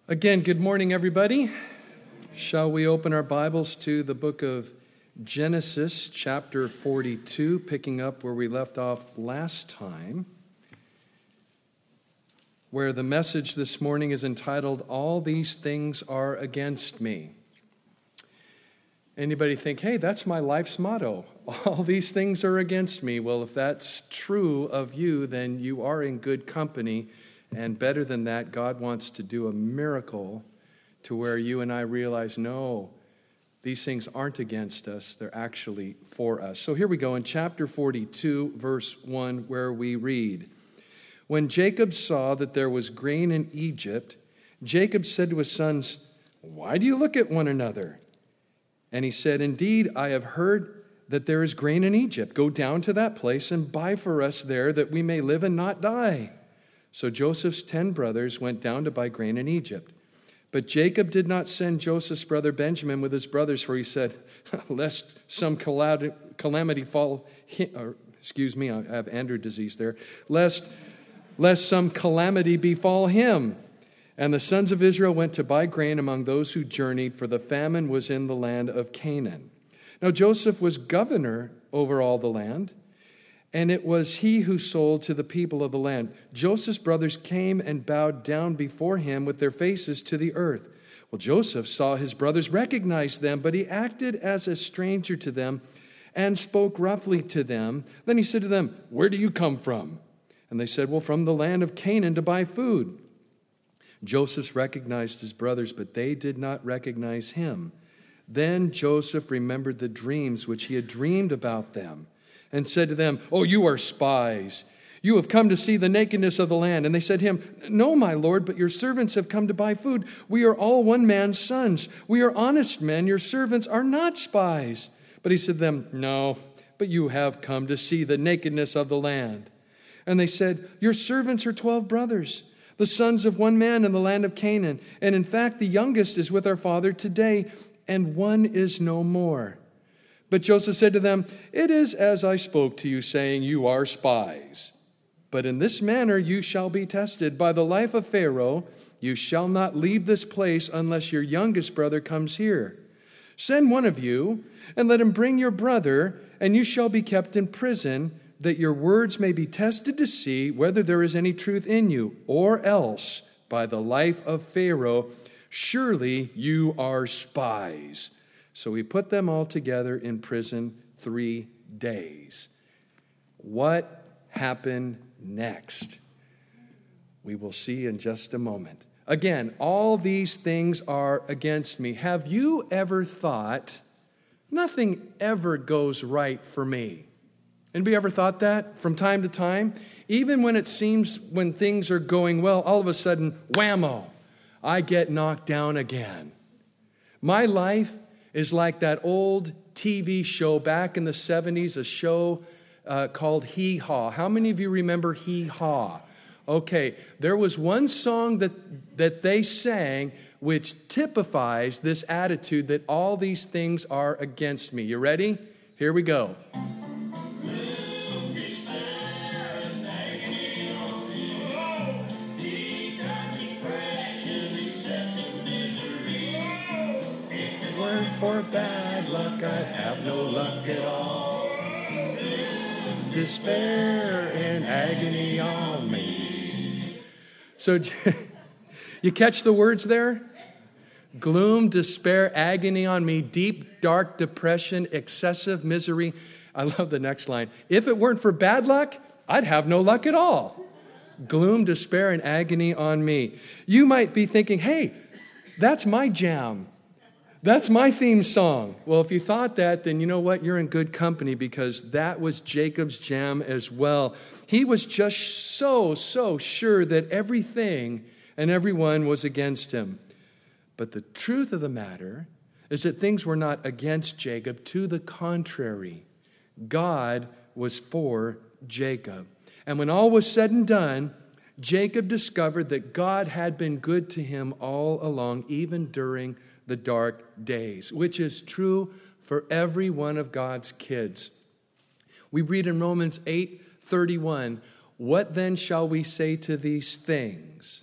Again, good morning, everybody. Shall we open our Bibles to the book of Genesis, chapter 42, picking up where we left off last time, where the message this morning is entitled, All These Things Are Against Me. Anybody think, hey, that's my life's motto, all these things are against me? Well, if that's true of you, then you are in good company. And better than that, God wants to do a miracle to where you and I realize, no, these things aren't against us, they're actually for us. So here we go in chapter 42, verse 1, where we read, When Jacob saw that there was grain in Egypt, Jacob said to his sons, Why do you look at one another? And he said, Indeed, I have heard that there is grain in Egypt. Go down to that place and buy for us there that we may live and not die. So Joseph's 10 brothers went down to buy grain in Egypt. But Jacob did not send Joseph's brother Benjamin with his brothers, for he said, lest some calamity fall him, I have Andrew disease there, lest some calamity befall him. And the sons of Israel went to buy grain among those who journeyed, for the famine was in the land of Canaan. Now Joseph was governor over all the land, and it was he who sold to the people of the land. Joseph's brothers came and bowed down before him with their faces to the earth. Well, Joseph saw his brothers, recognized them, but he acted as a stranger to them and spoke roughly to them. Then he said to them, Where do you come from? And they said, Well, from the land of Canaan to buy food. Joseph recognized his brothers, but they did not recognize him. Then Joseph remembered the dreams which he had dreamed about them, and said to them, Oh, you are spies. You have come to see the nakedness of the land. And they said to him, No, my lord, but your servants have come to buy food. We are all one man's sons. We are honest men. Your servants are not spies. But he said to them, No, but you have come to see the nakedness of the land. And they said, Your servants are 12 brothers, the sons of one man in the land of Canaan. And in fact, the youngest is with our father today, and one is no more. But Joseph said to them, It is as I spoke to you, saying, You are spies. But in this manner you shall be tested. By the life of Pharaoh, you shall not leave this place unless your youngest brother comes here. Send one of you, and let him bring your brother, and you shall be kept in prison, that your words may be tested to see whether there is any truth in you, or else, by the life of Pharaoh, surely you are spies. So he put them all together in prison 3 days. What happened next? We will see in just a moment. Again, all these things are against me. Have you ever thought, nothing ever goes right for me? Anybody ever thought that from time to time? Even when it seems when things are going well, all of a sudden, whammo, I get knocked down again. My life is like that old TV show back in the 70s, a show called Hee Haw. How many of you remember Hee Haw? Okay, there was one song that they sang which typifies this attitude that all these things are against me. You ready? Here we go. For bad luck, I'd have no luck at all. Despair and agony on me. So, you catch the words there? Gloom, despair, agony on me, deep, dark depression, excessive misery. I love the next line. If it weren't for bad luck, I'd have no luck at all. Gloom, despair, and agony on me. You might be thinking, hey, that's my jam. That's my theme song. Well, if you thought that, then you know what? You're in good company, because that was Jacob's jam as well. He was just so sure that everything and everyone was against him. But the truth of the matter is that things were not against Jacob. To the contrary, God was for Jacob. And when all was said and done, Jacob discovered that God had been good to him all along, even during the dark days, which is true for every one of God's kids. We read in Romans 8:31, what then shall we say to these things?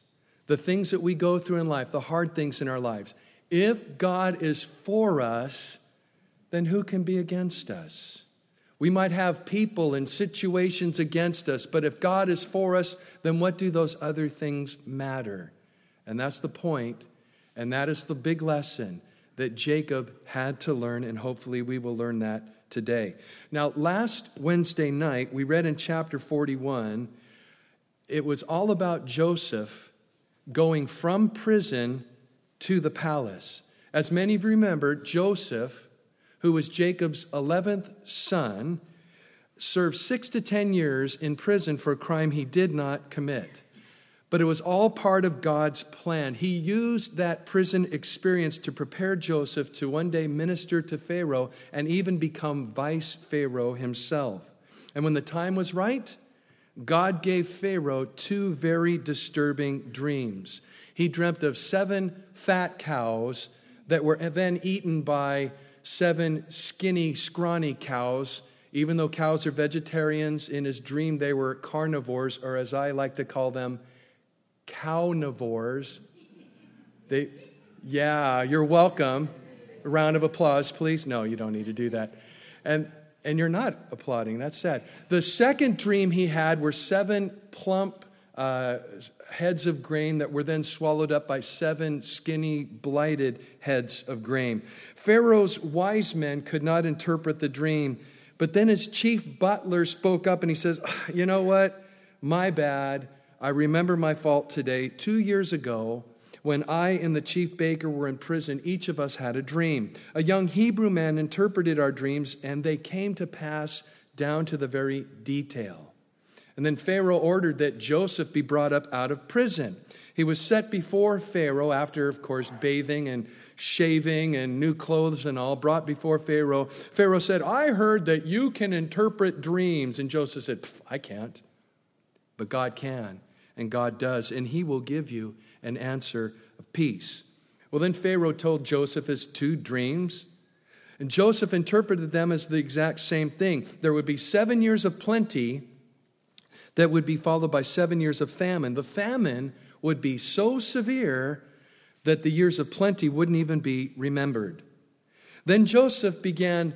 the things that we go through in life, the hard things in our lives. If God is for us, then who can be against us? We might have people and situations against us, but if God is for us, then what do those other things matter? And that's the point, and that is the big lesson that Jacob had to learn, and hopefully we will learn that today. Now, last Wednesday night, we read in chapter 41, it was all about Joseph going from prison to the palace. As many of you remember, Joseph, who was Jacob's 11th son, served 6 to 10 years in prison for a crime he did not commit. But it was all part of God's plan. He used that prison experience to prepare Joseph to one day minister to Pharaoh and even become vice Pharaoh himself. And when the time was right, God gave Pharaoh 2 very disturbing dreams. He dreamt of 7 fat cows that were then eaten by 7 skinny, scrawny cows. Even though cows are vegetarians, in his dream they were carnivores, or as I like to call them, cownivores. You're welcome. A round of applause, please. No, you don't need to do that. And you're not applauding. That's sad. The second dream he had were 7 plump heads of grain that were then swallowed up by 7 skinny, blighted heads of grain. Pharaoh's wise men could not interpret the dream, but then his chief butler spoke up and he says, you know what? My bad. I remember my fault today. 2 years ago, when I and the chief baker were in prison, each of us had a dream. A young Hebrew man interpreted our dreams, and they came to pass down to the very detail. And then Pharaoh ordered that Joseph be brought up out of prison. He was set before Pharaoh after, of course, bathing and shaving and new clothes and all, brought before Pharaoh. Pharaoh said, I heard that you can interpret dreams. And Joseph said, I can't. But God can, and God does, and he will give you an answer of peace. Well, then Pharaoh told Joseph his 2 dreams, and Joseph interpreted them as the exact same thing. There would be 7 years of plenty that would be followed by 7 years of famine. The famine would be so severe that the years of plenty wouldn't even be remembered. Then Joseph began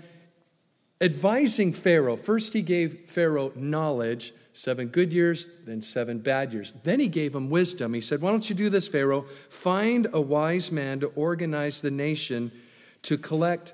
advising Pharaoh. First, he gave Pharaoh knowledge, 7 good years, then 7 bad years. Then he gave him wisdom. He said, why don't you do this, Pharaoh? Find a wise man to organize the nation to collect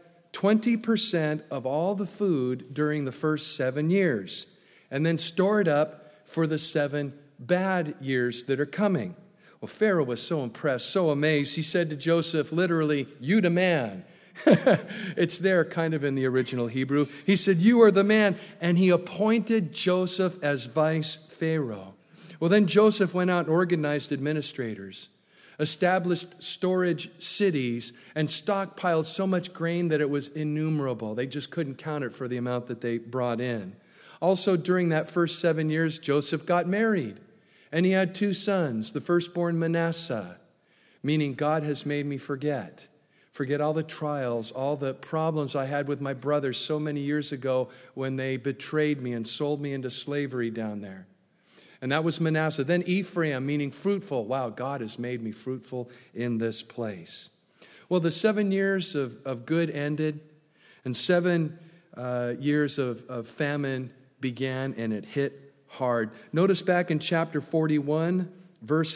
20% of all the food during the first 7 years, and then store it up for the 7 bad years that are coming. Well, Pharaoh was so impressed, so amazed. He said to Joseph, literally, you the man. It's there kind of in the original Hebrew. He said, you are the man. And he appointed Joseph as vice Pharaoh. Well, then Joseph went out and organized administrators, established storage cities, and stockpiled so much grain that it was innumerable. They just couldn't count it for the amount that they brought in. Also, during that first 7 years, Joseph got married, and he had 2 sons. The firstborn, Manasseh, meaning God has made me forget all the trials, all the problems I had with my brothers so many years ago when they betrayed me and sold me into slavery down there. And that was Manasseh. Then Ephraim, meaning fruitful. Wow, God has made me fruitful in this place. Well, the 7 years of good ended, and 7 years of famine began, and it hit hard. Notice back in chapter 41, verse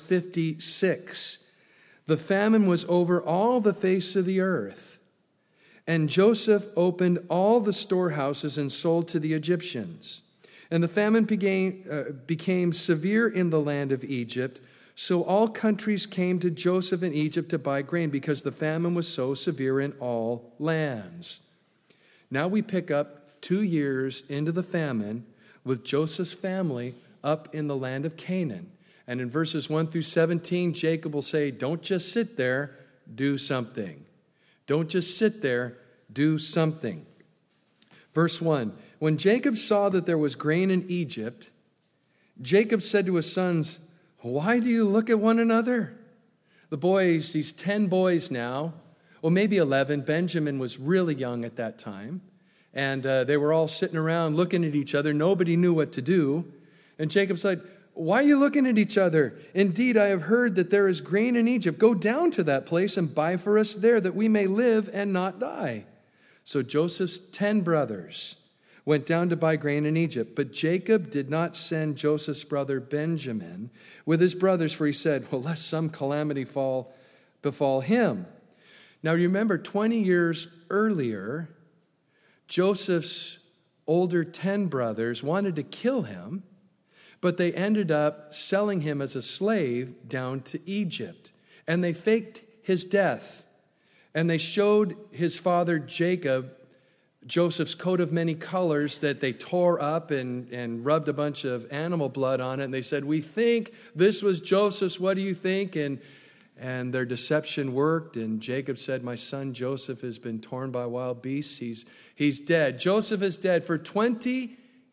56. The famine was over all the face of the earth, and Joseph opened all the storehouses and sold to the Egyptians. And the famine became severe in the land of Egypt, so all countries came to Joseph in Egypt to buy grain because the famine was so severe in all lands. Now we pick up 2 years into the famine with Joseph's family up in the land of Canaan. And in verses 1 through 17, Jacob will say, don't just sit there, do something. Don't just sit there, do something. Verse 1, when Jacob saw that there was grain in Egypt, Jacob said to his sons, why do you look at one another? The boys, these 10 boys now, well, maybe 11. Benjamin was really young at that time. And they were all sitting around looking at each other. Nobody knew what to do. And Jacob said, Why are you looking at each other? Indeed, I have heard that there is grain in Egypt. Go down to that place and buy for us there, that we may live and not die." So Joseph's 10 brothers went down to buy grain in Egypt. But Jacob did not send Joseph's brother Benjamin with his brothers, for he said, "Well, lest some calamity befall him." Now remember, 20 years earlier, Joseph's older 10 brothers wanted to kill him, but they ended up selling him as a slave down to Egypt. And they faked his death. And they showed his father Jacob Joseph's coat of many colors that they tore up and rubbed a bunch of animal blood on it. And they said, "We think this was Joseph's. What do you think?" And their deception worked. And Jacob said, "My son Joseph has been torn by wild beasts. He's dead. Joseph is dead." For 20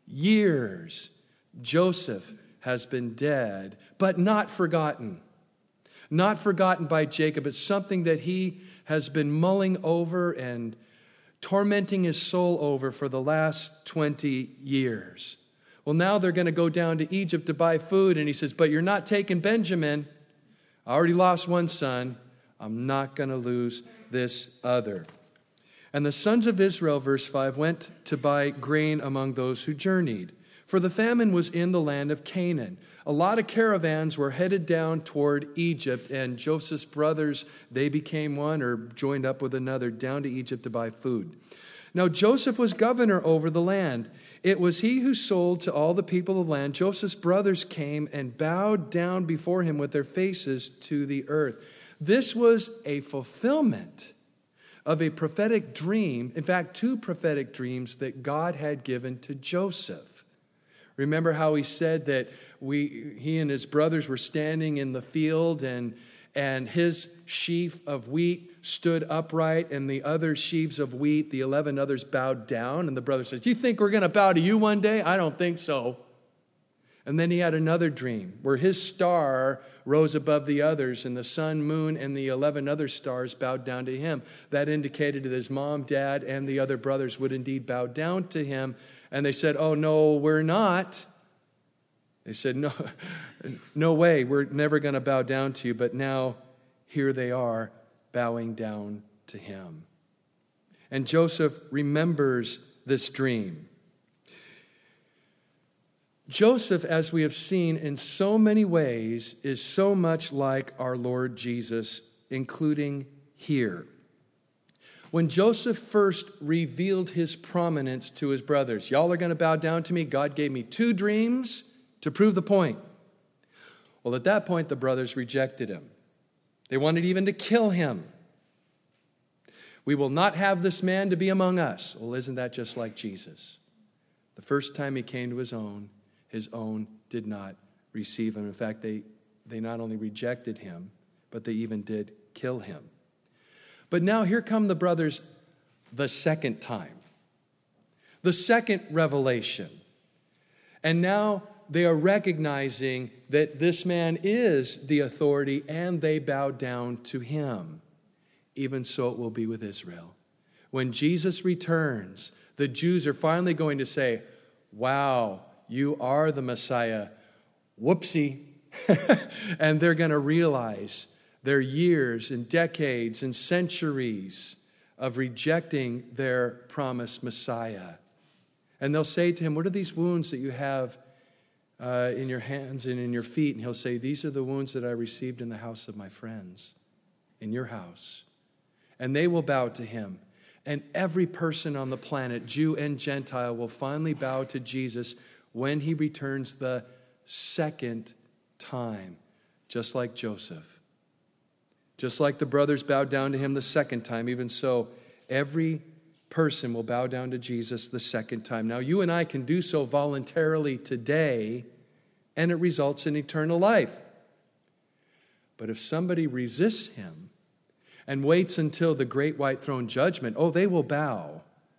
years, Joseph has been dead, but not forgotten. Not forgotten by Jacob. It's something that he has been mulling over and tormenting his soul over for the last 20 years. Well, now they're going to go down to Egypt to buy food, and he says, "But you're not taking Benjamin. I already lost one son. I'm not going to lose this other." And the sons of Israel, verse 5, went to buy grain among those who journeyed. For the famine was in the land of Canaan. A lot of caravans were headed down toward Egypt, and Joseph's brothers, they became one or joined up with another down to Egypt to buy food. Now Joseph was governor over the land. It was he who sold to all the people of the land. Joseph's brothers came and bowed down before him with their faces to the earth. This was a fulfillment of a prophetic dream, in fact, 2 prophetic dreams that God had given to Joseph. Remember how he said that he and his brothers were standing in the field, and his sheaf of wheat stood upright, and the other sheaves of wheat, the 11 others, bowed down. And the brother says, "Do you think we're going to bow to you one day? I don't think so." And then he had another dream where his star rose above the others, and the sun, moon, and the 11 other stars bowed down to him. That indicated that his mom, dad, and the other brothers would indeed bow down to him. And they said, "Oh, no, we're not." They said, no way, we're never going to bow down to you. But now, here they are, bowing down to him. And Joseph remembers this dream. Joseph, as we have seen in so many ways, is so much like our Lord Jesus, including here. When Joseph first revealed his prominence to his brothers, "Y'all are going to bow down to me. God gave me 2 dreams to prove the point." Well, at that point, the brothers rejected him. They wanted even to kill him. "We will not have this man to be among us." Well, isn't that just like Jesus? The first time he came to his own did not receive him. In fact, they not only rejected him, but they even did kill him. But now here come the brothers the second time. The second revelation. And now they are recognizing that this man is the authority, and they bow down to him. Even so it will be with Israel. When Jesus returns, the Jews are finally going to say, "Wow, you are the Messiah. Whoopsie." And they're going to realize their years and decades and centuries of rejecting their promised Messiah. And they'll say to him, "What are these wounds that you have in your hands and in your feet?" And he'll say, "These are the wounds that I received in the house of my friends, in your house." And they will bow to him. And every person on the planet, Jew and Gentile, will finally bow to Jesus when he returns the second time, just like Joseph. Just like the brothers bowed down to him the second time, even so, every person will bow down to Jesus the second time. Now, you and I can do so voluntarily today, and it results in eternal life. But if somebody resists him and waits until the great white throne judgment, they will bow,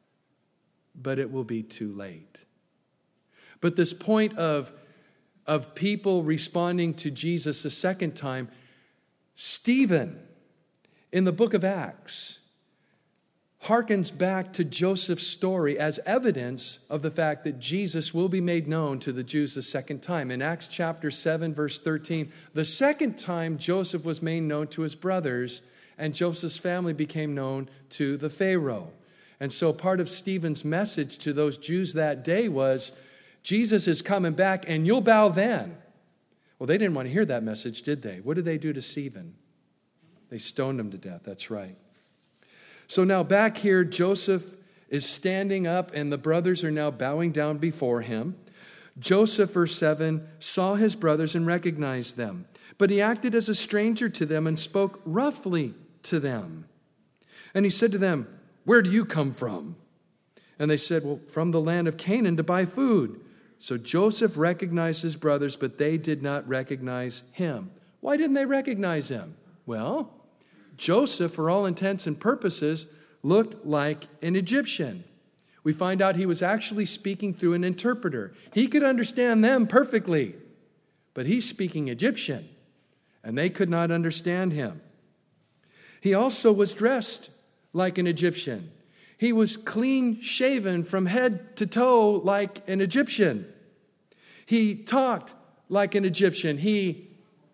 but it will be too late. But this point of people responding to Jesus the second time, Stephen, in the book of Acts, harkens back to Joseph's story as evidence of the fact that Jesus will be made known to the Jews the second time. In Acts chapter 7, verse 13, the second time Joseph was made known to his brothers, and Joseph's family became known to the Pharaoh. And so part of Stephen's message to those Jews that day was, Jesus is coming back and you'll bow then. Well, they didn't want to hear that message, did they? What did they do to Stephen? They stoned him to death, that's right. So now back here, Joseph is standing up and the brothers are now bowing down before him. Joseph, verse 7, saw his brothers and recognized them, but he acted as a stranger to them and spoke roughly to them. And he said to them, "Where do you come from?" And they said, "Well, from the land of Canaan to buy food." So Joseph recognized his brothers, but they did not recognize him. Why didn't they recognize him? Well, Joseph, for all intents and purposes, looked like an Egyptian. We find out he was actually speaking through an interpreter. He could understand them perfectly, but he's speaking Egyptian, and they could not understand him. He also was dressed like an Egyptian. He was clean shaven from head to toe like an Egyptian. He talked like an Egyptian. He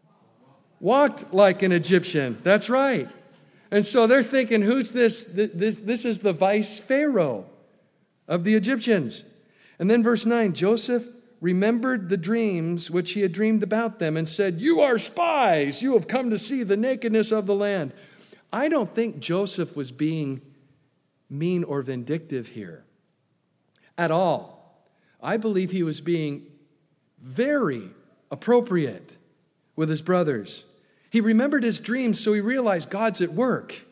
walked like an Egyptian. That's right. And so they're thinking, who's this? This is the vice pharaoh of the Egyptians. And then verse 9, Joseph remembered the dreams which he had dreamed about them and said, "You are spies. You have come to see the nakedness of the land." I don't think Joseph was being mean or vindictive here at all. I believe he was being very appropriate with his brothers. He remembered his dreams, so he realized God's at work.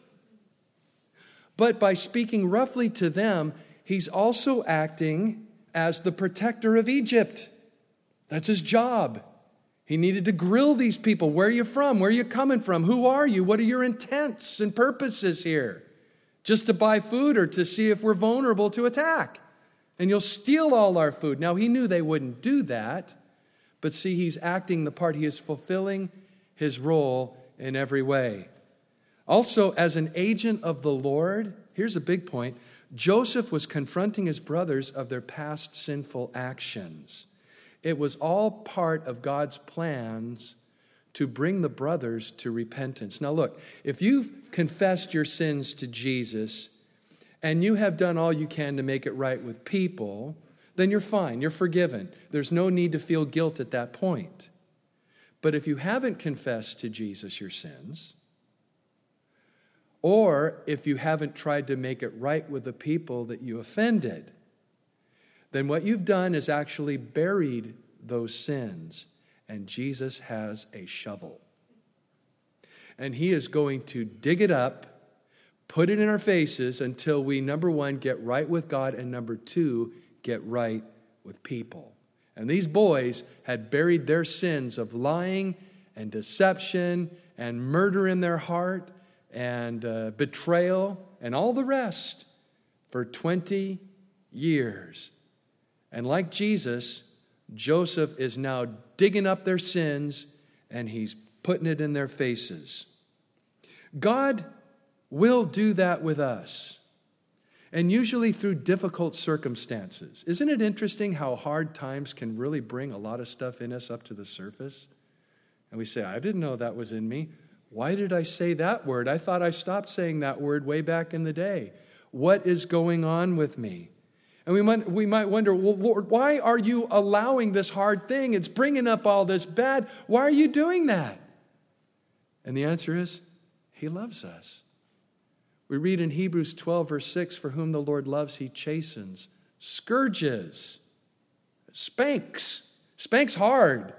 But by speaking roughly to them, he's also acting as the protector of Egypt. That's his job. He needed to grill these people. Where are you from? Where are you coming from? Who are you? What are your intents and purposes here? Just to buy food or to see if we're vulnerable to attack? And you'll steal all our food. Now, he knew they wouldn't do that. But see, he's acting the part. He is fulfilling his role in every way. Also, as an agent of the Lord, here's a big point. Joseph was confronting his brothers of their past sinful actions. It was all part of God's plans to bring the brothers to repentance. Now look, if you've confessed your sins to Jesus and you have done all you can to make it right with people, then you're fine, you're forgiven. There's no need to feel guilt at that point. But if you haven't confessed to Jesus your sins, or if you haven't tried to make it right with the people that you offended, then what you've done is actually buried those sins. And Jesus has a shovel. And he is going to dig it up, put it in our faces until we, number one, get right with God, and number two, get right with people. And these boys had buried their sins of lying and deception and murder in their heart and betrayal and all the rest for 20 years. And like Jesus, Joseph is now digging up their sins and he's putting it in their faces. God will do that with us, and usually through difficult circumstances. Isn't it interesting how hard times can really bring a lot of stuff in us up to the surface? And we say, I didn't know that was in me. Why did I say that word? I thought I stopped saying that word way back in the day. What is going on with me? And we might wonder, well, Lord, why are you allowing this hard thing? It's bringing up all this bad. Why are you doing that? And the answer is, he loves us. We read in Hebrews 12, verse 6, for whom the Lord loves, he chastens, scourges, spanks hard,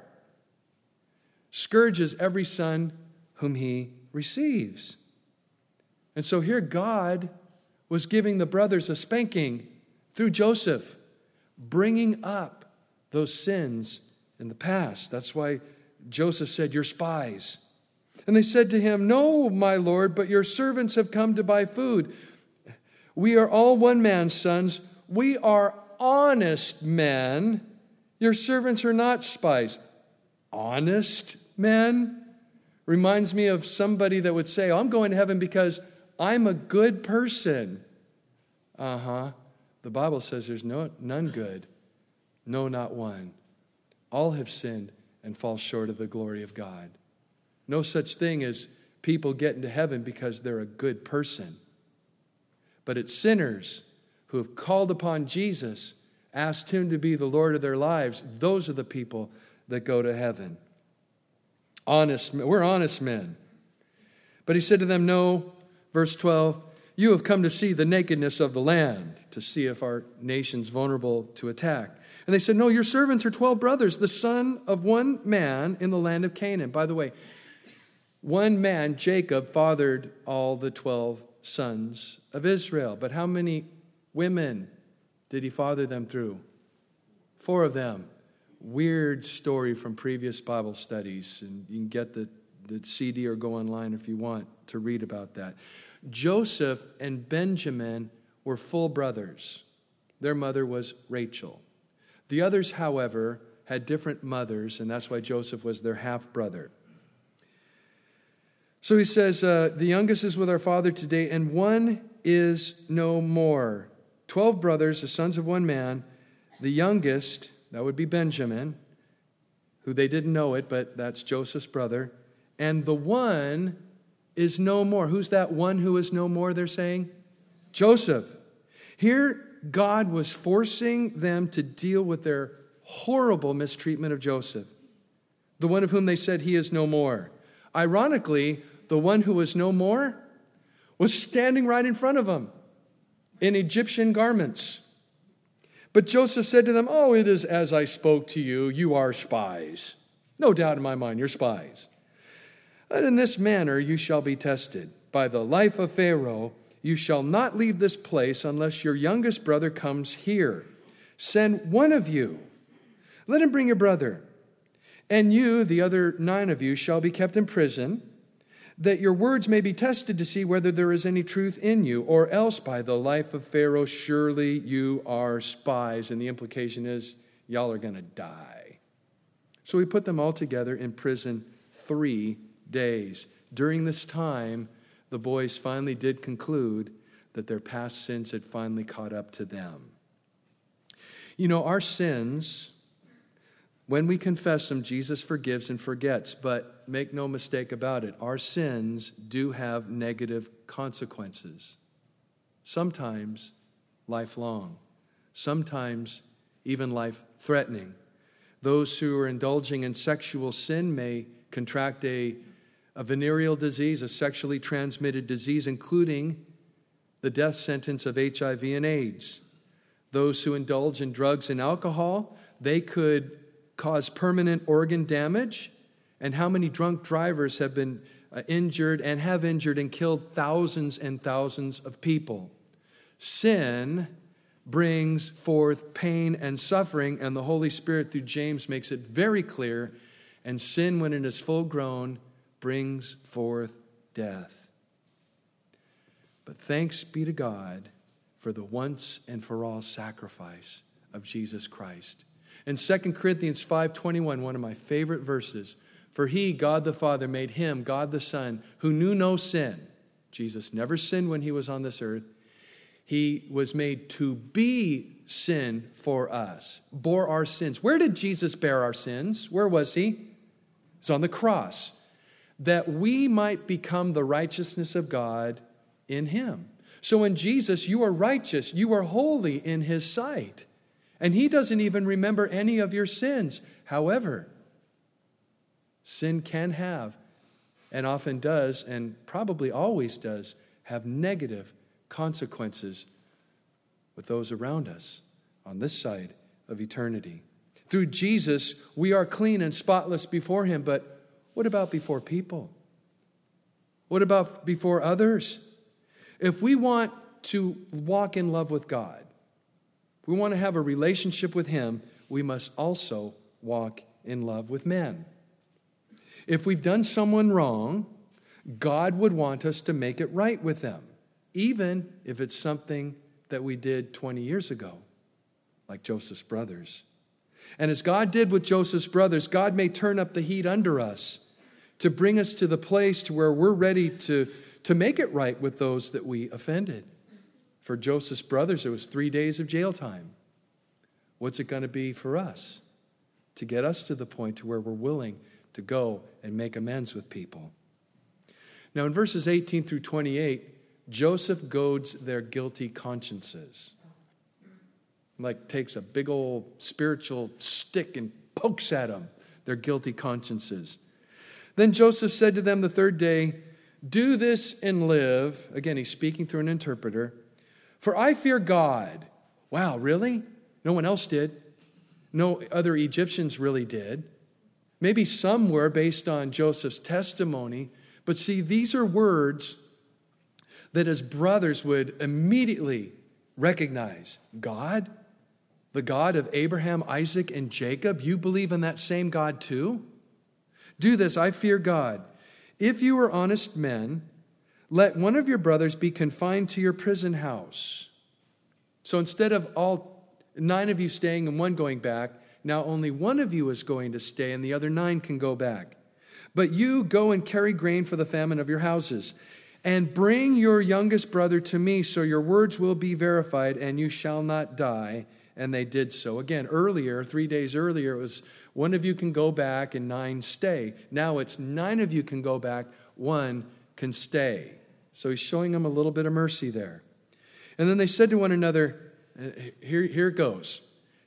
scourges every son whom he receives. And so here God was giving the brothers a spanking through Joseph, bringing up those sins in the past. That's why Joseph said, "You're spies." And they said to him, "No, my Lord, but your servants have come to buy food. We are all one man's sons. We are honest men. Your servants are not spies." Honest men? Reminds me of somebody that would say, "I'm going to heaven because I'm a good person." The Bible says there's none good, no, not one. All have sinned and fall short of the glory of God. No such thing as people get into heaven because they're a good person. But it's sinners who have called upon Jesus, asked him to be the Lord of their lives. Those are the people that go to heaven. We're honest men. But he said to them, no, verse 12, you have come to see the nakedness of the land, to see if our nation's vulnerable to attack. And they said, no, your servants are 12 brothers, the son of one man in the land of Canaan. By the way, one man, Jacob, fathered all the 12 sons of Israel. But how many women did he father them through? 4 of them. Weird story from previous Bible studies. And you can get the CD or go online if you want to read about that. Joseph and Benjamin were full brothers. Their mother was Rachel. The others, however, had different mothers, and that's why Joseph was their half-brother. So he says, the youngest is with our father today, and one is no more. 12 brothers, the sons of one man. The youngest, that would be Benjamin, who they didn't know it, but that's Joseph's brother. And the one is no more. Who's that one who is no more, they're saying? Joseph. Here, God was forcing them to deal with their horrible mistreatment of Joseph, the one of whom they said he is no more. Ironically, the one who was no more was standing right in front of them in Egyptian garments. But Joseph said to them, oh, it is as I spoke to you, you are spies. No doubt in my mind, you're spies. And in this manner you shall be tested. By the life of Pharaoh, you shall not leave this place unless your youngest brother comes here. Send one of you. Let him bring your brother. And you, the other 9 of you, shall be kept in prison, that your words may be tested to see whether there is any truth in you, or else by the life of Pharaoh, surely you are spies. And the implication is, y'all are going to die. So we put them all together in prison 3 days. During this time, the boys finally did conclude that their past sins had finally caught up to them. You know, our sins, when we confess them, Jesus forgives and forgets. But make no mistake about it, our sins do have negative consequences. Sometimes lifelong. Sometimes even life-threatening. Those who are indulging in sexual sin may contract a venereal disease, a sexually transmitted disease, including the death sentence of HIV and AIDS. Those who indulge in drugs and alcohol, they could cause permanent organ damage. And how many drunk drivers have been injured and have injured and killed thousands and thousands of people? Sin brings forth pain and suffering, and the Holy Spirit through James makes it very clear. And sin, when it is full grown, brings forth death. But thanks be to God for the once and for all sacrifice of Jesus Christ. In 2 Corinthians 5:21, one of my favorite verses, for he, God the Father, made him, God the Son, who knew no sin. Jesus never sinned when he was on this earth. He was made to be sin for us, bore our sins. Where did Jesus bear our sins? Where was he? He's on the cross, that we might become the righteousness of God in him. So in Jesus, you are righteous, you are holy in his sight. And he doesn't even remember any of your sins. However, sin can have, and often does, and probably always does, have negative consequences with those around us on this side of eternity. Through Jesus, we are clean and spotless before him, but what about before people? What about before others? If we want to walk in love with God, if we want to have a relationship with him, we must also walk in love with men. If we've done someone wrong, God would want us to make it right with them, even if it's something that we did 20 years ago, like Joseph's brothers. And as God did with Joseph's brothers, God may turn up the heat under us to bring us to the place to where we're ready to make it right with those that we offended. For Joseph's brothers, it was 3 days of jail time. What's it going to be for us to get us to the point to where we're willing to go and make amends with people? Now, in verses 18 through 28, Joseph goads their guilty consciences. Like takes a big old spiritual stick and pokes at them, their guilty consciences. Then Joseph said to them the third day, "Do this and live." Again, he's speaking through an interpreter. "For I fear God." Wow, really? No one else did. No other Egyptians really did. Maybe some were based on Joseph's testimony. But see, these are words that his brothers would immediately recognize. God, the God of Abraham, Isaac, and Jacob, you believe in that same God too? "Do this, I fear God. If you are honest men, let one of your brothers be confined to your prison house." So instead of all 9 of you staying and 1 going back, now only 1 of you is going to stay and the other 9 can go back. "But you go and carry grain for the famine of your houses, and bring your youngest brother to me, so your words will be verified and you shall not die." And they did so. Again, earlier, 3 days earlier, it was 1 of you can go back and 9 stay. Now it's 9 of you can go back, 1 can stay. So he's showing them a little bit of mercy there. And then they said to one another, here it goes.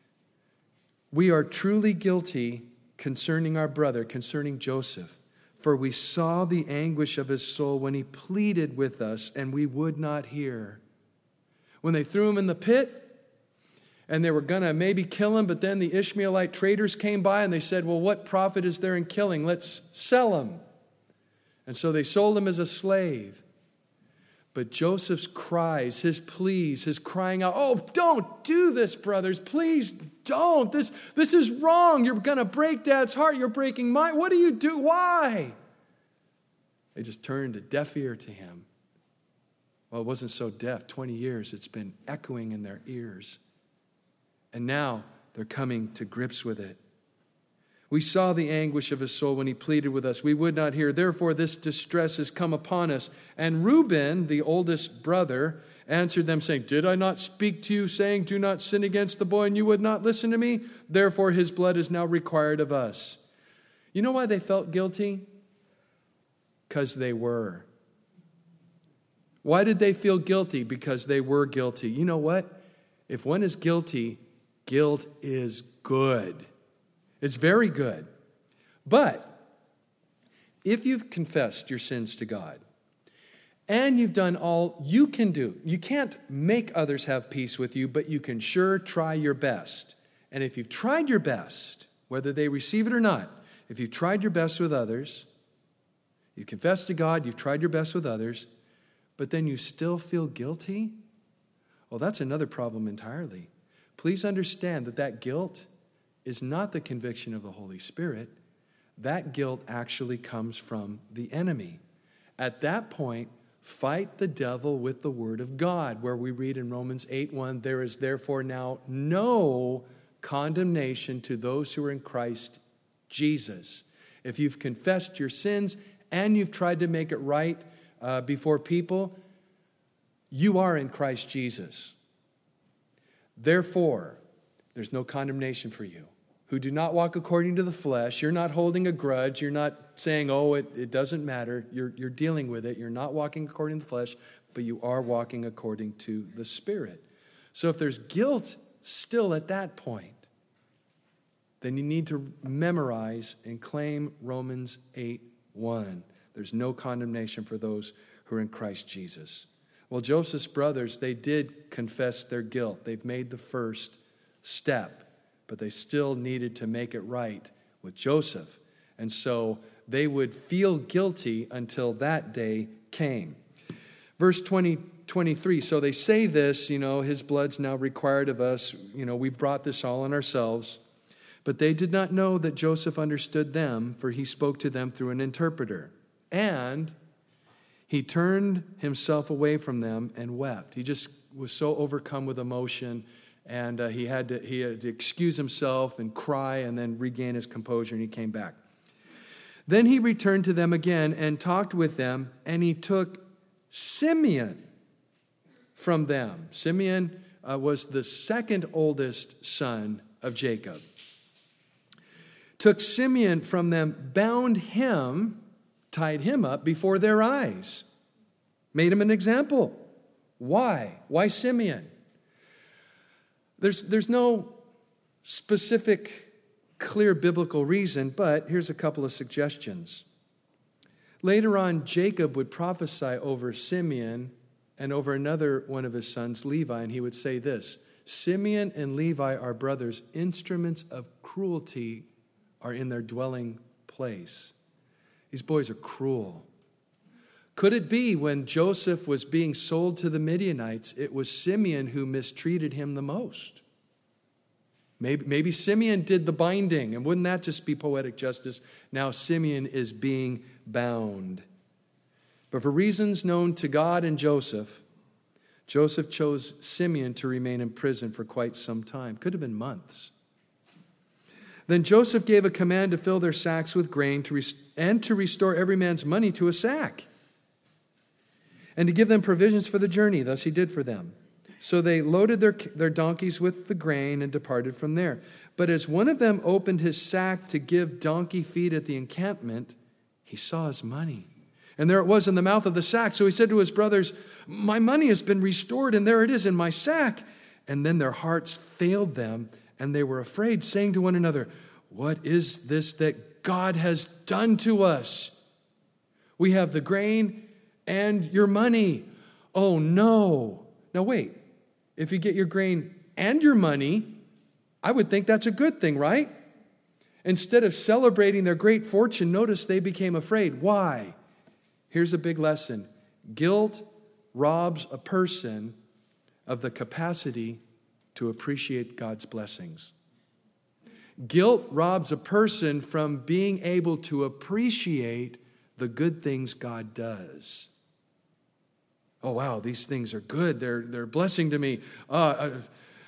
"We are truly guilty concerning our brother," concerning Joseph. "For we saw the anguish of his soul when he pleaded with us, and we would not hear." When they threw him in the pit, and they were going to maybe kill him, but then the Ishmaelite traders came by and they said, "Well, what profit is there in killing? Let's sell him." And so they sold him as a slave. But Joseph's cries, his pleas, his crying out, "Oh, don't do this, brothers. Please don't. This is wrong. You're going to break Dad's heart. You're breaking mine. What do you do? Why?" They just turned a deaf ear to him. Well, it wasn't so deaf. 20 years, it's been echoing in their ears. And now they're coming to grips with it. "We saw the anguish of his soul when he pleaded with us. We would not hear. Therefore, this distress has come upon us." And Reuben, the oldest brother, answered them, saying, "Did I not speak to you, saying, 'Do not sin against the boy,' and you would not listen to me? Therefore, his blood is now required of us." You know why they felt guilty? Because they were. Why did they feel guilty? Because they were guilty. You know what? If one is guilty, guilt is good. It's very good. But if you've confessed your sins to God and you've done all you can do, you can't make others have peace with you, but you can sure try your best. And if you've tried your best, whether they receive it or not, if you've tried your best with others, you confess to God, you've tried your best with others, but then you still feel guilty, well, that's another problem entirely. Please understand that guilt is not the conviction of the Holy Spirit. That guilt actually comes from the enemy. At that point, fight the devil with the word of God, where we read in Romans 8:1, "There is therefore now no condemnation to those who are in Christ Jesus." If you've confessed your sins and you've tried to make it right before people, you are in Christ Jesus. Therefore, there's no condemnation for you who do not walk according to the flesh. You're not holding a grudge. You're not saying, "Oh, it doesn't matter." You're dealing with it. You're not walking according to the flesh, but you are walking according to the Spirit. So if there's guilt still at that point, then you need to memorize and claim Romans 8:1. There's no condemnation for those who are in Christ Jesus. Well, Joseph's brothers, they did confess their guilt. They've made the first step, but they still needed to make it right with Joseph. And so they would feel guilty until that day came. Verse 23, so they say this, his blood's now required of us. We brought this all on ourselves. But they did not know that Joseph understood them, for he spoke to them through an interpreter. And he turned himself away from them and wept. He just was so overcome with emotion, and he had to excuse himself and cry and then regain his composure, and he came back. Then he returned to them again and talked with them, and he took Simeon from them. Simeon was the second oldest son of Jacob. Took Simeon from them, bound him, tied him up before their eyes, made him an example. Why? Why Simeon? There's no specific, clear biblical reason, but here's a couple of suggestions. Later on, Jacob would prophesy over Simeon and over another one of his sons, Levi, and he would say this: Simeon and Levi are brothers. Instruments of cruelty are in their dwelling place. These boys are cruel. Could it be when Joseph was being sold to the Midianites, it was Simeon who mistreated him the most? Maybe Simeon did the binding, and wouldn't that just be poetic justice? Now Simeon is being bound. But for reasons known to God and Joseph, Joseph chose Simeon to remain in prison for quite some time. Could have been months. Then Joseph gave a command to fill their sacks with grain and to restore every man's money to a sack, and to give them provisions for the journey. Thus he did for them. So they loaded their donkeys with the grain and departed from there. But as one of them opened his sack to give donkey feed at the encampment, he saw his money. And there it was in the mouth of the sack. So he said to his brothers, "My money has been restored, and there it is in my sack." And then their hearts failed them, and they were afraid, saying to one another, "What is this that God has done to us? We have the grain and your money. Oh no." Now wait, if you get your grain and your money, I would think that's a good thing, right? Instead of celebrating their great fortune, notice they became afraid. Why? Here's a big lesson. Guilt robs a person of the capacity to appreciate God's blessings. Guilt robs a person from being able to appreciate the good things God does. Oh, wow, these things are good. They're a blessing to me. Bad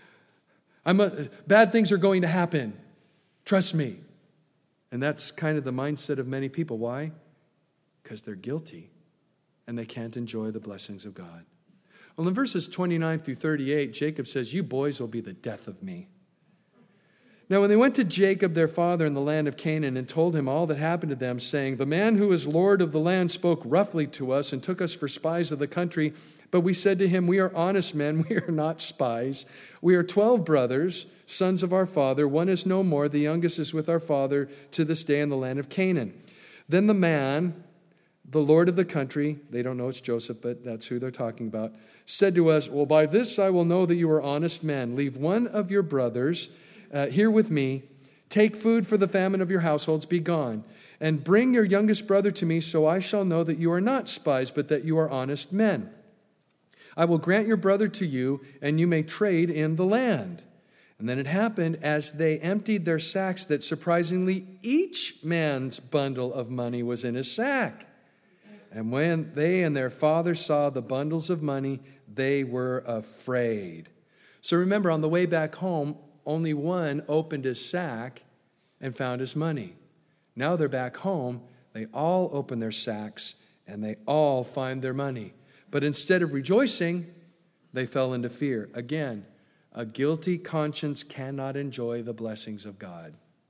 things are going to happen. Trust me. And that's kind of the mindset of many people. Why? Because they're guilty and they can't enjoy the blessings of God. Well, in verses 29 through 38, Jacob says, "You boys will be the death of me." Now, when they went to Jacob, their father, in the land of Canaan, and told him all that happened to them, saying, "The man who is Lord of the land spoke roughly to us and took us for spies of the country. But we said to him, 'We are honest men, we are not spies. We are 12 brothers, sons of our father. One is no more. The youngest is with our father to this day in the land of Canaan.' Then the man, the Lord of the country," they don't know it's Joseph, but that's who they're talking about, "said to us, 'Well, by this I will know that you are honest men. Leave one of your brothers here with me. Take food for the famine of your households. Be gone. And bring your youngest brother to me, so I shall know that you are not spies, but that you are honest men. I will grant your brother to you, and you may trade in the land.' And then it happened, as they emptied their sacks, that surprisingly each man's bundle of money was in his sack. And when they and their father saw the bundles of money, they were afraid." So remember, on the way back home, only one opened his sack and found his money. Now they're back home. They all open their sacks and they all find their money. But instead of rejoicing, they fell into fear. Again, a guilty conscience cannot enjoy the blessings of God.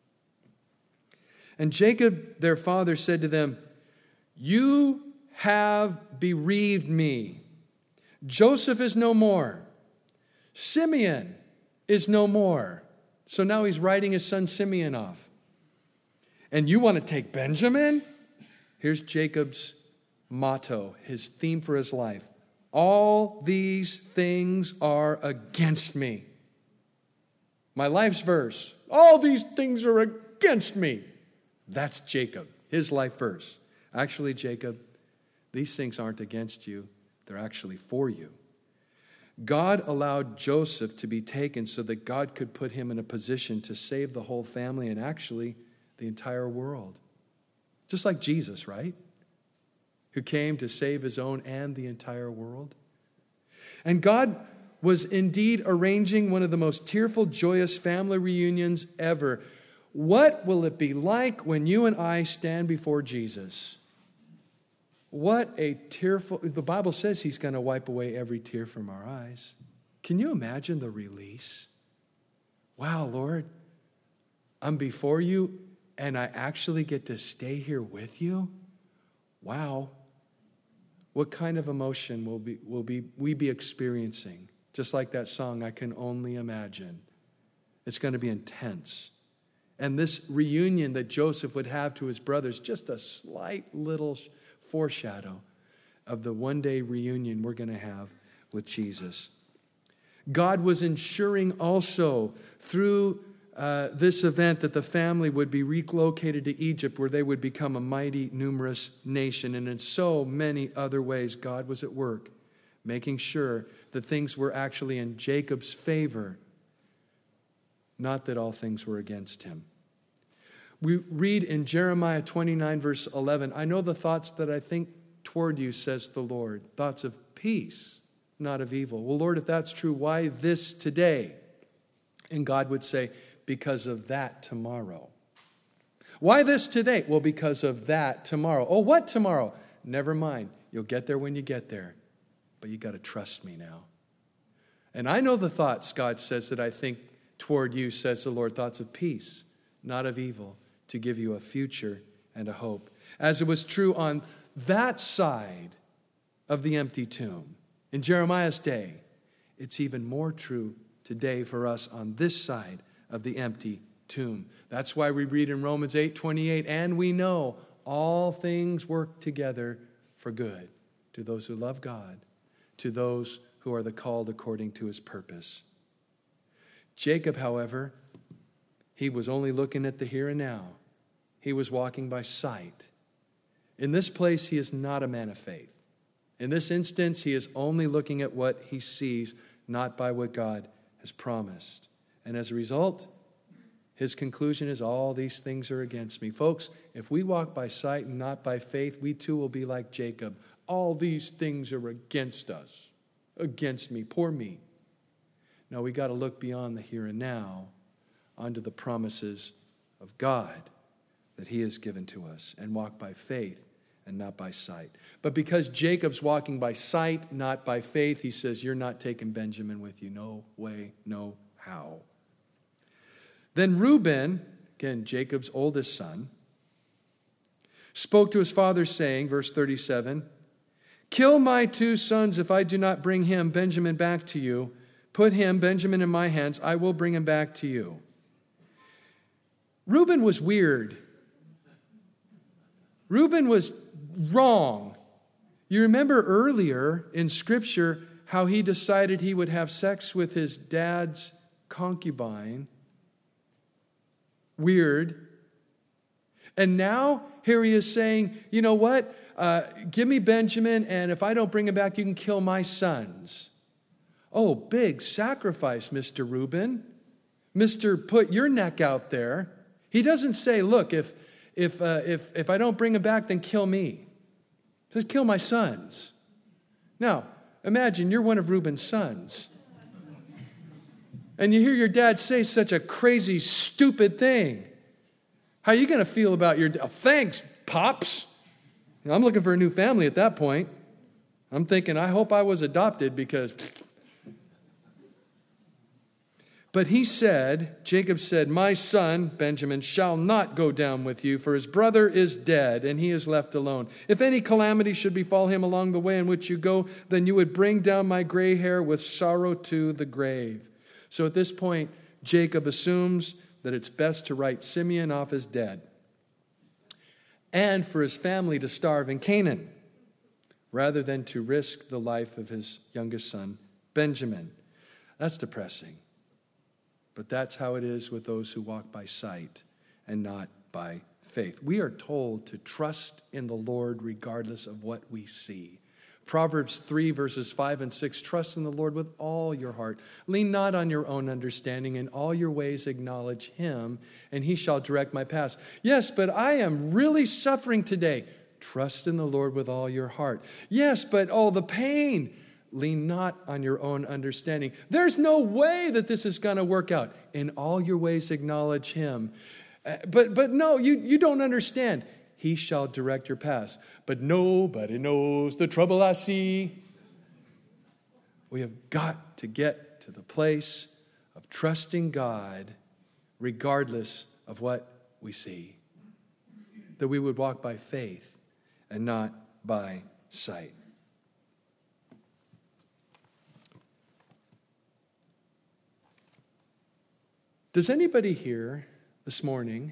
And Jacob, their father, said to them, "You have bereaved me. Joseph is no more. Simeon is no more." So now he's writing his son Simeon off. "And you want to take Benjamin?" Here's Jacob's motto, his theme for his life. "All these things are against me." My life's verse. All these things are against me. That's Jacob, his life verse. Actually, Jacob, these things aren't against you. They're actually for you. God allowed Joseph to be taken so that God could put him in a position to save the whole family and actually the entire world. Just like Jesus, right? Who came to save his own and the entire world. And God was indeed arranging one of the most tearful, joyous family reunions ever. What will it be like when you and I stand before Jesus? What a tearful, the Bible says he's going to wipe away every tear from our eyes. Can you imagine the release? Wow, Lord, I'm before you and I actually get to stay here with you? Wow. What kind of emotion will we be experiencing? Just like that song, I Can Only Imagine. It's going to be intense. And this reunion that Joseph would have to his brothers, just a slight little foreshadow of the one-day reunion we're going to have with Jesus. God was ensuring also through this event that the family would be relocated to Egypt, where they would become a mighty, numerous nation. And in so many other ways, God was at work, making sure that things were actually in Jacob's favor, not that all things were against him. We read in Jeremiah 29, verse 11, I know the thoughts that I think toward you, says the Lord, thoughts of peace, not of evil. Well, Lord, if that's true, why this today? And God would say, because of that tomorrow. Why this today? Well, because of that tomorrow. Oh, what tomorrow? Never mind. You'll get there when you get there. But you got to trust me now. And I know the thoughts, God says, that I think toward you, says the Lord, thoughts of peace, not of evil, to give you a future and a hope. As it was true on that side of the empty tomb in Jeremiah's day, it's even more true today for us on this side of the empty tomb. That's why we read in Romans 8:28, and we know all things work together for good to those who love God, to those who are the called according to his purpose. Jacob, however, he was only looking at the here and now. He was walking by sight. In this place, he is not a man of faith. In this instance, he is only looking at what he sees, not by what God has promised. And as a result, his conclusion is all these things are against me. Folks, if we walk by sight and not by faith, we too will be like Jacob. All these things are against us, against me, poor me. No, we got to look beyond the here and now onto the promises of God that he has given to us and walk by faith and not by sight. But because Jacob's walking by sight, not by faith, he says, you're not taking Benjamin with you. No way, no how. Then Reuben, again, Jacob's oldest son, spoke to his father saying, verse 37, kill my 2 sons if I do not bring him, Benjamin, back to you. Put him, Benjamin, in my hands. I will bring him back to you. Reuben was weird. Reuben was wrong. You remember earlier in Scripture how he decided he would have sex with his dad's concubine. Weird. And now here he is saying, you know what? Give me Benjamin, and if I don't bring him back, you can kill my sons. Oh, big sacrifice, Mr. Reuben. Mr. Put your neck out there. He doesn't say, look, if I don't bring him back, then kill me. He says, kill my sons. Now, imagine you're one of Reuben's sons. And you hear your dad say such a crazy, stupid thing. How are you going to feel about your dad? Oh, thanks, Pops. I'm looking for a new family at that point. I'm thinking, I hope I was adopted because... But he said, Jacob said, my son, Benjamin, shall not go down with you, for his brother is dead, and he is left alone. If any calamity should befall him along the way in which you go, then you would bring down my gray hair with sorrow to the grave. So at this point, Jacob assumes that it's best to write Simeon off as dead, and for his family to starve in Canaan, rather than to risk the life of his youngest son, Benjamin. That's depressing. But that's how it is with those who walk by sight and not by faith. We are told to trust in the Lord regardless of what we see. Proverbs 3, verses 5 and 6, trust in the Lord with all your heart. Lean not on your own understanding. In all your ways acknowledge him, and he shall direct my paths. Yes, but I am really suffering today. Trust in the Lord with all your heart. Yes, but the pain. Lean not on your own understanding. There's no way that this is going to work out. In all your ways acknowledge him. But no, you don't understand. he shall direct your paths. But nobody knows the trouble I see. We have got to get to the place of trusting God regardless of what we see. That we would walk by faith and not by sight. Does anybody here this morning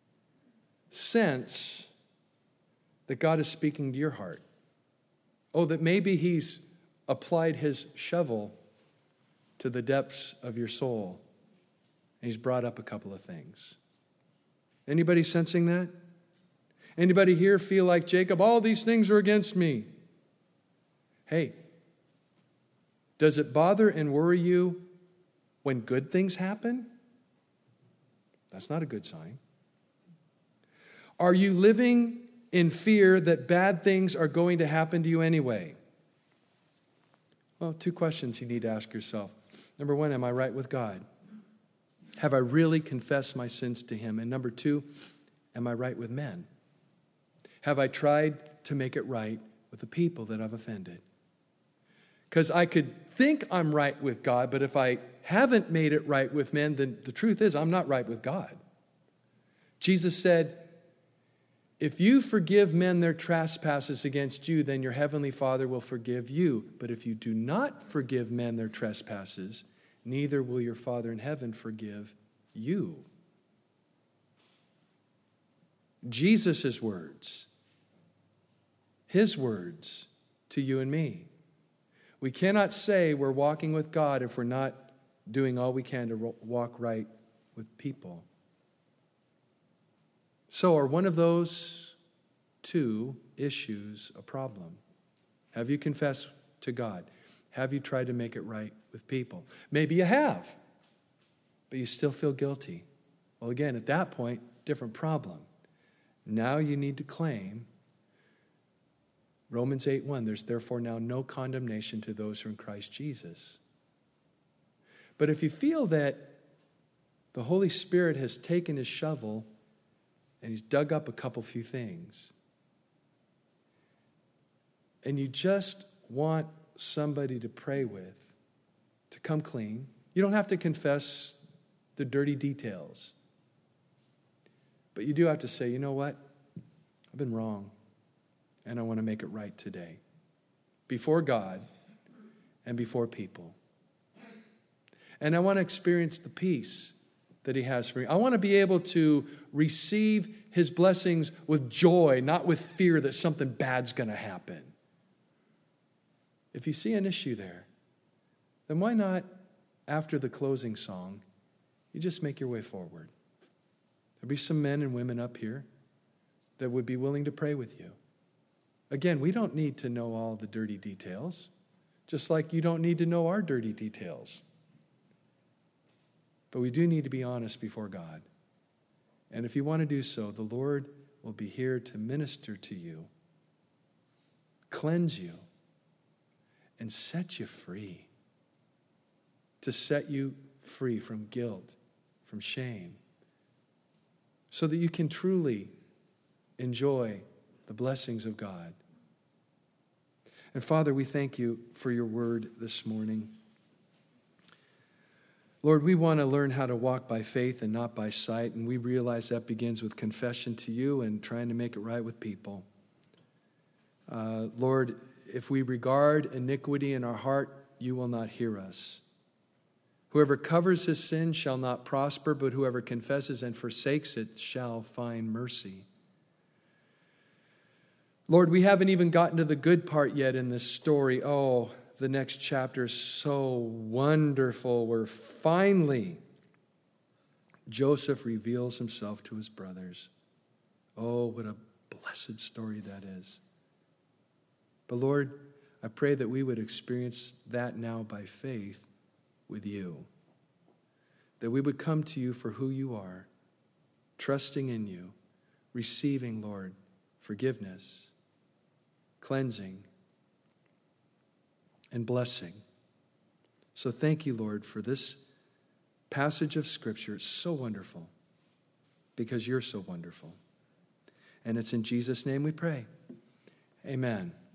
sense that God is speaking to your heart? Oh, that maybe he's applied his shovel to the depths of your soul and he's brought up a couple of things. Anybody sensing that? Anybody here feel like Jacob, all these things are against me? Hey, does it bother and worry you when good things happen? That's not a good sign. Are you living in fear that bad things are going to happen to you anyway? Well, 2 questions you need to ask yourself. Number 1, am I right with God? Have I really confessed my sins to him? And number 2, am I right with men? Have I tried to make it right with the people that I've offended? Because I could think I'm right with God, but if I haven't made it right with men, then the truth is I'm not right with God. Jesus said, if you forgive men their trespasses against you, then your heavenly Father will forgive you. But if you do not forgive men their trespasses, neither will your Father in heaven forgive you. Jesus' words, his words to you and me. We cannot say we're walking with God if we're not doing all we can to walk right with people. So are one of those 2 issues a problem? Have you confessed to God? Have you tried to make it right with people? Maybe you have, but you still feel guilty. Well, again, at that point, different problem. Now you need to claim Romans 8:1, there's therefore now no condemnation to those who are in Christ Jesus. But if you feel that the Holy Spirit has taken his shovel and he's dug up a couple few things, and you just want somebody to pray with, to come clean, you don't have to confess the dirty details. But you do have to say, you know what? I've been wrong. And I want to make it right today. Before God and before people. And I want to experience the peace that he has for me. I want to be able to receive his blessings with joy, not with fear that something bad's going to happen. If you see an issue there, then why not, after the closing song, you just make your way forward. There'll be some men and women up here that would be willing to pray with you. Again, we don't need to know all the dirty details, just like you don't need to know our dirty details. But we do need to be honest before God. And if you want to do so, the Lord will be here to minister to you, cleanse you, and set you free. To set you free from guilt, from shame, so that you can truly enjoy the blessings of God. And Father, we thank you for your word this morning. Lord, we want to learn how to walk by faith and not by sight, and we realize that begins with confession to you and trying to make it right with people. Lord, if we regard iniquity in our heart, you will not hear us. Whoever covers his sin shall not prosper, but whoever confesses and forsakes it shall find mercy. Lord, we haven't even gotten to the good part yet in this story. Oh, the next chapter is so wonderful, where finally Joseph reveals himself to his brothers. Oh, what a blessed story that is. But Lord, I pray that we would experience that now by faith with you. That we would come to you for who you are, trusting in you, receiving, Lord, forgiveness, cleansing, and blessing. So thank you, Lord, for this passage of Scripture. It's so wonderful because you're so wonderful. And it's in Jesus' name we pray. Amen.